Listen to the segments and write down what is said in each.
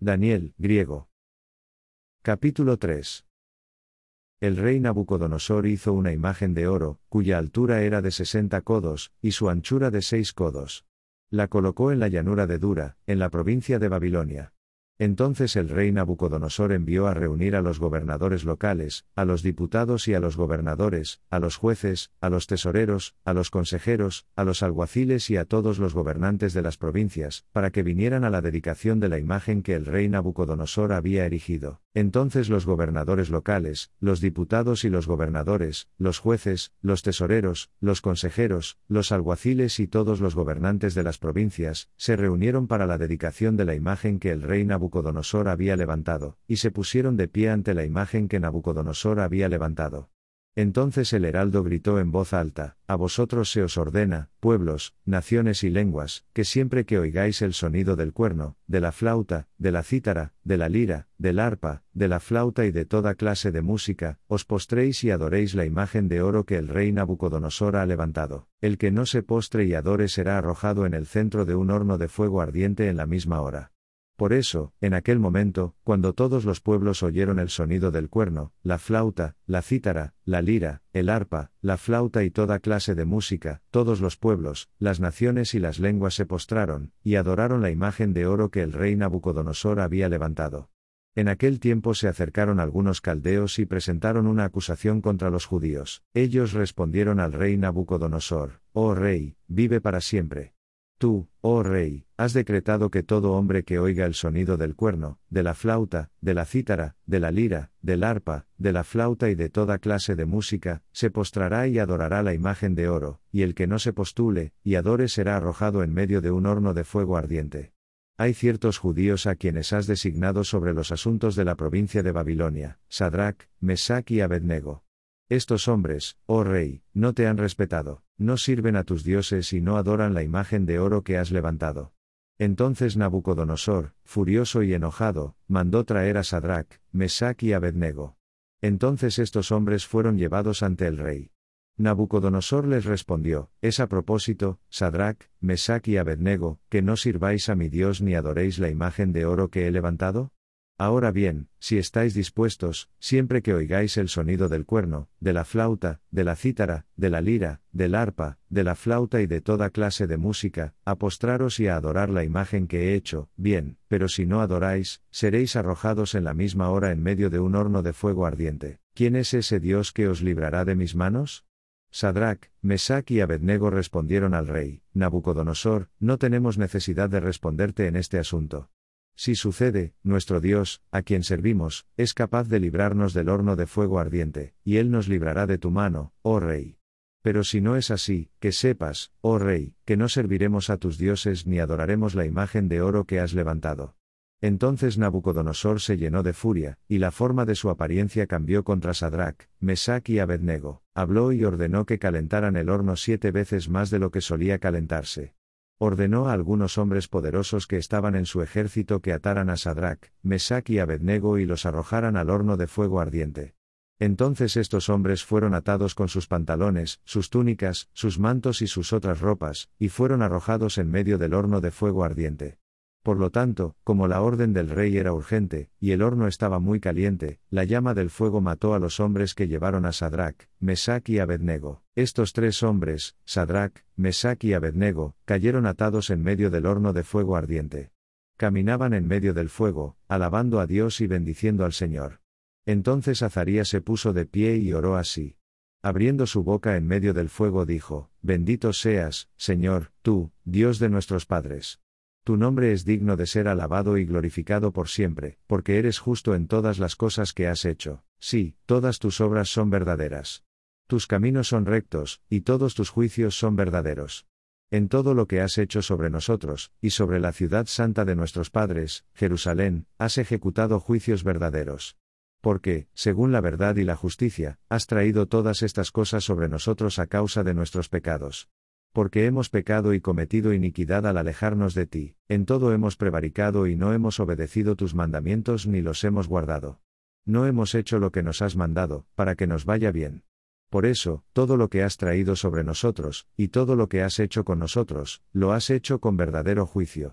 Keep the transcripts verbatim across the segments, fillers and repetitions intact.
Daniel, griego. Capítulo tres. El rey Nabucodonosor hizo una imagen de oro, cuya altura era de sesenta codos, y su anchura de seis codos. La colocó en la llanura de Dura, en la provincia de Babilonia. Entonces el rey Nabucodonosor envió a reunir a los gobernadores locales, a los diputados y a los gobernadores, a los jueces, a los tesoreros, a los consejeros, a los alguaciles y a todos los gobernantes de las provincias, para que vinieran a la dedicación de la imagen que el rey Nabucodonosor había erigido. Entonces los gobernadores locales, los diputados y los gobernadores, los jueces, los tesoreros, los consejeros, los alguaciles y todos los gobernantes de las provincias, se reunieron para la dedicación de la imagen que el rey Nabucodonosor había levantado, y se pusieron de pie ante la imagen que Nabucodonosor había levantado. Entonces el heraldo gritó en voz alta: A vosotros se os ordena, pueblos, naciones y lenguas, que siempre que oigáis el sonido del cuerno, de la flauta, de la cítara, de la lira, del arpa, de la flauta y de toda clase de música, os postréis y adoréis la imagen de oro que el rey Nabucodonosor ha levantado. El que no se postre y adore será arrojado en el centro de un horno de fuego ardiente en la misma hora. Por eso, en aquel momento, cuando todos los pueblos oyeron el sonido del cuerno, la flauta, la cítara, la lira, el arpa, la flauta y toda clase de música, todos los pueblos, las naciones y las lenguas se postraron, y adoraron la imagen de oro que el rey Nabucodonosor había levantado. En aquel tiempo se acercaron algunos caldeos y presentaron una acusación contra los judíos. Ellos respondieron al rey Nabucodonosor: Oh rey, vive para siempre. Tú, oh rey, has decretado que todo hombre que oiga el sonido del cuerno, de la flauta, de la cítara, de la lira, del arpa, de la flauta y de toda clase de música, se postrará y adorará la imagen de oro, y el que no se postule y adore será arrojado en medio de un horno de fuego ardiente. Hay ciertos judíos a quienes has designado sobre los asuntos de la provincia de Babilonia, Sadrac, Mesac y Abednego. Estos hombres, oh rey, no te han respetado, no sirven a tus dioses y no adoran la imagen de oro que has levantado. Entonces Nabucodonosor, furioso y enojado, mandó traer a Sadrac, Mesac y Abednego. Entonces estos hombres fueron llevados ante el rey. Nabucodonosor les respondió: Es a propósito, Sadrac, Mesac y Abednego, que no sirváis a mi Dios ni adoréis la imagen de oro que he levantado. Ahora bien, si estáis dispuestos, siempre que oigáis el sonido del cuerno, de la flauta, de la cítara, de la lira, del arpa, de la flauta y de toda clase de música, a postraros y a adorar la imagen que he hecho, bien, pero si no adoráis, seréis arrojados en la misma hora en medio de un horno de fuego ardiente. ¿Quién es ese Dios que os librará de mis manos? Sadrac, Mesac y Abednego respondieron al rey: Nabucodonosor, no tenemos necesidad de responderte en este asunto. Si sucede, nuestro Dios, a quien servimos, es capaz de librarnos del horno de fuego ardiente, y Él nos librará de tu mano, oh rey. Pero si no es así, que sepas, oh rey, que no serviremos a tus dioses ni adoraremos la imagen de oro que has levantado. Entonces Nabucodonosor se llenó de furia, y la forma de su apariencia cambió contra Sadrac, Mesac y Abednego. Habló y ordenó que calentaran el horno siete veces más de lo que solía calentarse. Ordenó a algunos hombres poderosos que estaban en su ejército que ataran a Sadrac, Mesac y Abednego y los arrojaran al horno de fuego ardiente. Entonces estos hombres fueron atados con sus pantalones, sus túnicas, sus mantos y sus otras ropas, y fueron arrojados en medio del horno de fuego ardiente. Por lo tanto, como la orden del rey era urgente, y el horno estaba muy caliente, la llama del fuego mató a los hombres que llevaron a Sadrac, Mesac y Abednego. Estos tres hombres, Sadrac, Mesac y Abednego, cayeron atados en medio del horno de fuego ardiente. Caminaban en medio del fuego, alabando a Dios y bendiciendo al Señor. Entonces Azarías se puso de pie y oró así. Abriendo su boca en medio del fuego dijo: Bendito seas, Señor, tú, Dios de nuestros padres. Tu nombre es digno de ser alabado y glorificado por siempre, porque eres justo en todas las cosas que has hecho. Sí, todas tus obras son verdaderas. Tus caminos son rectos, y todos tus juicios son verdaderos. En todo lo que has hecho sobre nosotros, y sobre la ciudad santa de nuestros padres, Jerusalén, has ejecutado juicios verdaderos. Porque, según la verdad y la justicia, has traído todas estas cosas sobre nosotros a causa de nuestros pecados. Porque hemos pecado y cometido iniquidad al alejarnos de ti, en todo hemos prevaricado y no hemos obedecido tus mandamientos ni los hemos guardado. No hemos hecho lo que nos has mandado, para que nos vaya bien. Por eso, todo lo que has traído sobre nosotros, y todo lo que has hecho con nosotros, lo has hecho con verdadero juicio.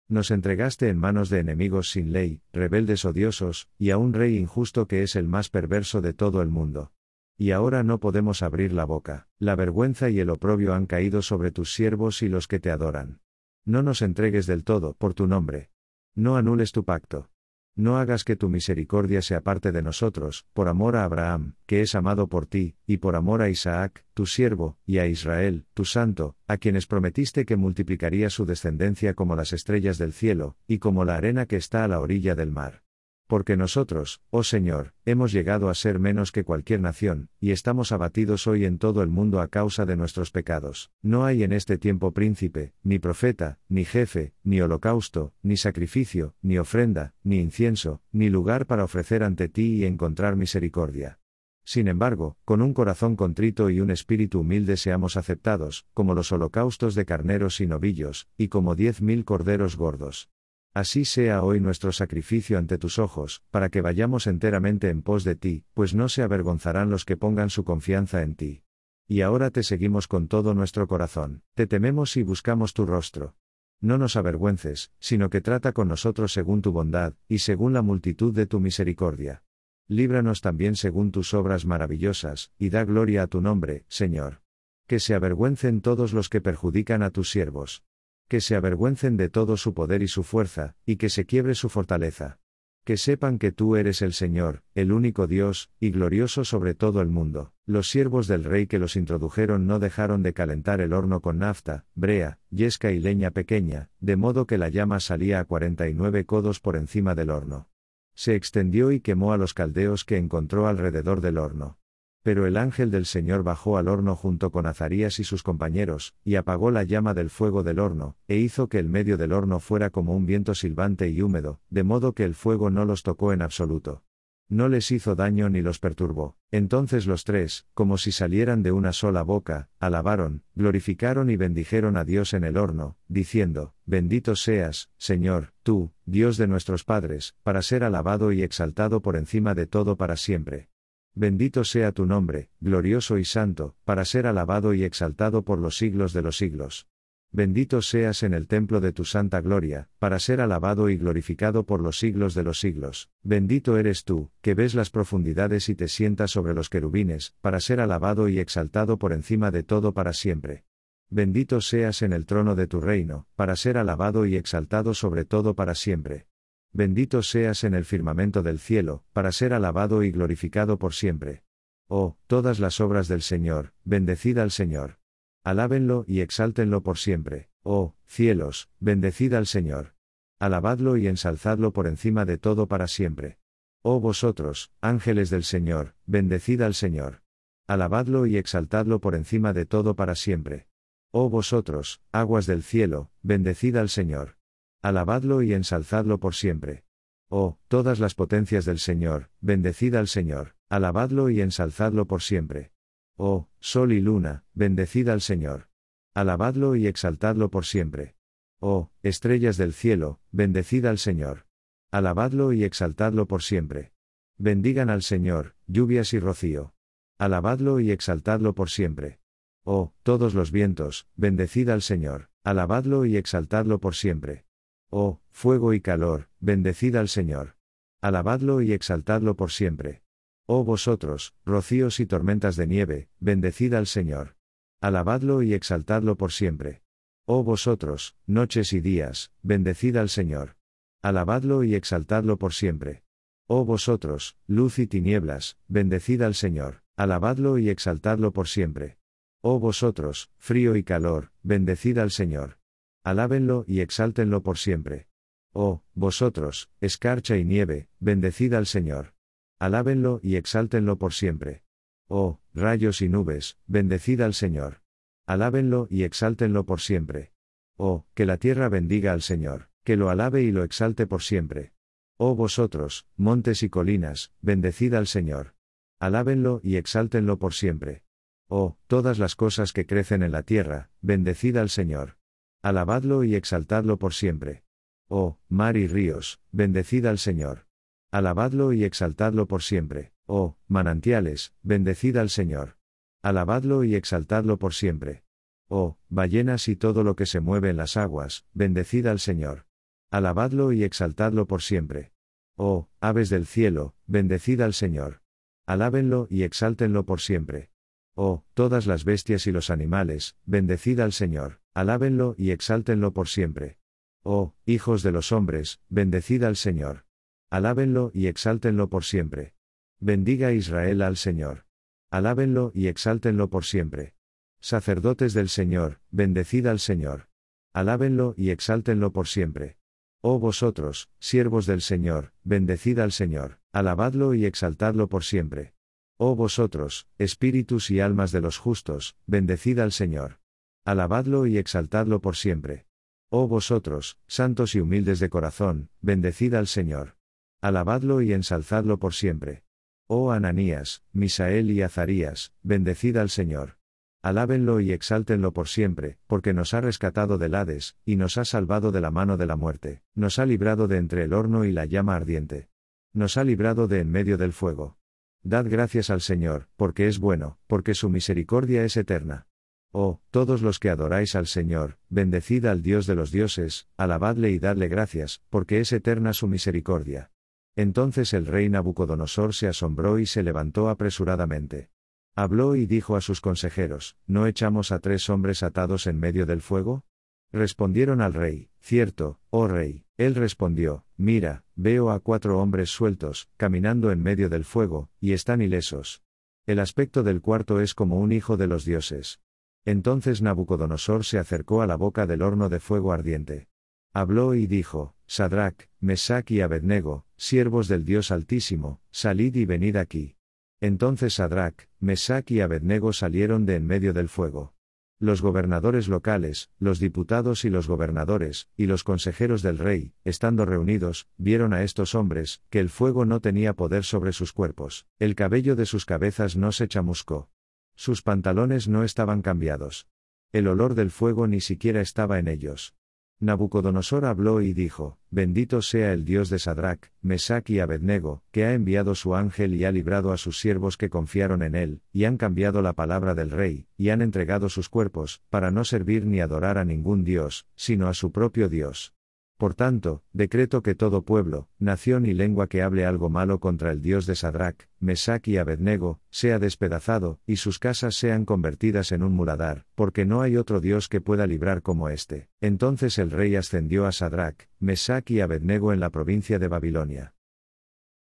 Nos entregaste en manos de enemigos sin ley, rebeldes odiosos, y a un rey injusto que es el más perverso de todo el mundo. Y ahora no podemos abrir la boca, la vergüenza y el oprobio han caído sobre tus siervos y los que te adoran. No nos entregues del todo, por tu nombre. No anules tu pacto. No hagas que tu misericordia se aparte de nosotros, por amor a Abraham, que es amado por ti, y por amor a Isaac, tu siervo, y a Israel, tu santo, a quienes prometiste que multiplicaría su descendencia como las estrellas del cielo, y como la arena que está a la orilla del mar. Porque nosotros, oh Señor, hemos llegado a ser menos que cualquier nación, y estamos abatidos hoy en todo el mundo a causa de nuestros pecados. No hay en este tiempo príncipe, ni profeta, ni jefe, ni holocausto, ni sacrificio, ni ofrenda, ni incienso, ni lugar para ofrecer ante ti y encontrar misericordia. Sin embargo, con un corazón contrito y un espíritu humilde seamos aceptados, como los holocaustos de carneros y novillos, y como diez mil corderos gordos. Así sea hoy nuestro sacrificio ante tus ojos, para que vayamos enteramente en pos de ti, pues no se avergonzarán los que pongan su confianza en ti. Y ahora te seguimos con todo nuestro corazón, te tememos y buscamos tu rostro. No nos avergüences, sino que trata con nosotros según tu bondad, y según la multitud de tu misericordia. Líbranos también según tus obras maravillosas, y da gloria a tu nombre, Señor. Que se avergüencen todos los que perjudican a tus siervos. Que se avergüencen de todo su poder y su fuerza, y que se quiebre su fortaleza. Que sepan que tú eres el Señor, el único Dios, y glorioso sobre todo el mundo. Los siervos del rey que los introdujeron no dejaron de calentar el horno con nafta, brea, yesca y leña pequeña, de modo que la llama salía a cuarenta y nueve codos por encima del horno. Se extendió y quemó a los caldeos que encontró alrededor del horno. Pero el ángel del Señor bajó al horno junto con Azarías y sus compañeros, y apagó la llama del fuego del horno, e hizo que el medio del horno fuera como un viento silbante y húmedo, de modo que el fuego no los tocó en absoluto. No les hizo daño ni los perturbó. Entonces los tres, como si salieran de una sola boca, alabaron, glorificaron y bendijeron a Dios en el horno, diciendo: Bendito seas, Señor, tú, Dios de nuestros padres, para ser alabado y exaltado por encima de todo para siempre. Bendito sea tu nombre, glorioso y santo, para ser alabado y exaltado por los siglos de los siglos. Bendito seas en el templo de tu santa gloria, para ser alabado y glorificado por los siglos de los siglos. Bendito eres tú, que ves las profundidades y te sientas sobre los querubines, para ser alabado y exaltado por encima de todo para siempre. Bendito seas en el trono de tu reino, para ser alabado y exaltado sobre todo para siempre. Bendito seas en el firmamento del cielo, para ser alabado y glorificado por siempre. Oh, todas las obras del Señor, bendecid al Señor. Alábenlo y exáltenlo por siempre. Oh, cielos, bendecid al Señor. Alabadlo y ensalzadlo por encima de todo para siempre. Oh vosotros, ángeles del Señor, bendecid al Señor. Alabadlo y exaltadlo por encima de todo para siempre. Oh vosotros, aguas del cielo, bendecid al Señor. Alabadlo y ensalzadlo por siempre. Oh, todas las potencias del Señor, bendecid al Señor, alabadlo y ensalzadlo por siempre. Oh, sol y luna, bendecid al Señor. Alabadlo y exaltadlo por siempre. Oh, estrellas del cielo, bendecid al Señor. Alabadlo y exaltadlo por siempre. Bendigan al Señor, lluvias y rocío. Alabadlo y exaltadlo por siempre. Oh, todos los vientos, bendecid al Señor, alabadlo y exaltadlo por siempre. Oh, fuego y calor, bendecid al Señor. Alabadlo y exaltadlo por siempre. Oh vosotros, rocíos y tormentas de nieve, bendecid al Señor. Alabadlo y exaltadlo por siempre. Oh vosotros, noches y días, bendecid al Señor. Alabadlo y exaltadlo por siempre. Oh vosotros, luz y tinieblas, bendecid al Señor, alabadlo y exaltadlo por siempre. Oh vosotros, frío y calor, bendecid al Señor. Alábenlo y exáltenlo por siempre. Oh, vosotros, escarcha y nieve, bendecid al Señor. Alábenlo y exáltenlo por siempre. Oh, rayos y nubes, bendecid al Señor. Alábenlo y exáltenlo por siempre. Oh, que la tierra bendiga al Señor, que lo alabe y lo exalte por siempre. Oh vosotros, montes y colinas, bendecid al Señor. Alábenlo y exáltenlo por siempre. Oh, todas las cosas que crecen en la tierra, bendecid al Señor. Alabadlo y exaltadlo por siempre. Oh, mar y ríos, bendecid al Señor. Alabadlo y exaltadlo por siempre. Oh, manantiales, bendecid al Señor. Alabadlo y exaltadlo por siempre. Oh, ballenas y todo lo que se mueve en las aguas, bendecid al Señor. Alabadlo y exaltadlo por siempre. Oh, aves del cielo, bendecid al Señor. Alábenlo y exáltenlo por siempre. Oh, todas las bestias y los animales, bendecid al Señor, alábenlo y exáltenlo por siempre. Oh, hijos de los hombres, bendecid al Señor. Alábenlo y exáltenlo por siempre. Bendiga Israel al Señor. Alábenlo y exáltenlo por siempre. Sacerdotes del Señor, bendecid al Señor. Alábenlo y exáltenlo por siempre. Oh vosotros, siervos del Señor, bendecid al Señor, alabadlo y exaltadlo por siempre. Oh vosotros, espíritus y almas de los justos, bendecid al Señor. Alabadlo y exaltadlo por siempre. Oh vosotros, santos y humildes de corazón, bendecid al Señor. Alabadlo y ensalzadlo por siempre. Oh Ananías, Misael y Azarías, bendecid al Señor. Alábenlo y exáltenlo por siempre, porque nos ha rescatado del Hades, y nos ha salvado de la mano de la muerte, nos ha librado de entre el horno y la llama ardiente. Nos ha librado de en medio del fuego. Dad gracias al Señor, porque es bueno, porque su misericordia es eterna. Oh, todos los que adoráis al Señor, bendecid al Dios de los dioses, alabadle y dadle gracias, porque es eterna su misericordia. Entonces el rey Nabucodonosor se asombró y se levantó apresuradamente. Habló y dijo a sus consejeros, ¿no echamos a tres hombres atados en medio del fuego? Respondieron al rey, cierto, oh rey. Él respondió, mira, veo a cuatro hombres sueltos, caminando en medio del fuego, y están ilesos. El aspecto del cuarto es como un hijo de los dioses. Entonces Nabucodonosor se acercó a la boca del horno de fuego ardiente. Habló y dijo, Sadrac, Mesac y Abednego, siervos del Dios Altísimo, salid y venid aquí. Entonces Sadrac, Mesac y Abednego salieron de en medio del fuego. Los gobernadores locales, los diputados y los gobernadores, y los consejeros del rey, estando reunidos, vieron a estos hombres, que el fuego no tenía poder sobre sus cuerpos, el cabello de sus cabezas no se chamuscó. Sus pantalones no estaban cambiados. El olor del fuego ni siquiera estaba en ellos. Nabucodonosor habló y dijo, bendito sea el Dios de Sadrac, Mesac y Abednego, que ha enviado su ángel y ha librado a sus siervos que confiaron en él, y han cambiado la palabra del rey, y han entregado sus cuerpos, para no servir ni adorar a ningún Dios, sino a su propio Dios. Por tanto, decreto que todo pueblo, nación y lengua que hable algo malo contra el Dios de Sadrac, Mesac y Abednego, sea despedazado, y sus casas sean convertidas en un muladar, porque no hay otro Dios que pueda librar como éste. Entonces el rey ascendió a Sadrac, Mesac y Abednego en la provincia de Babilonia.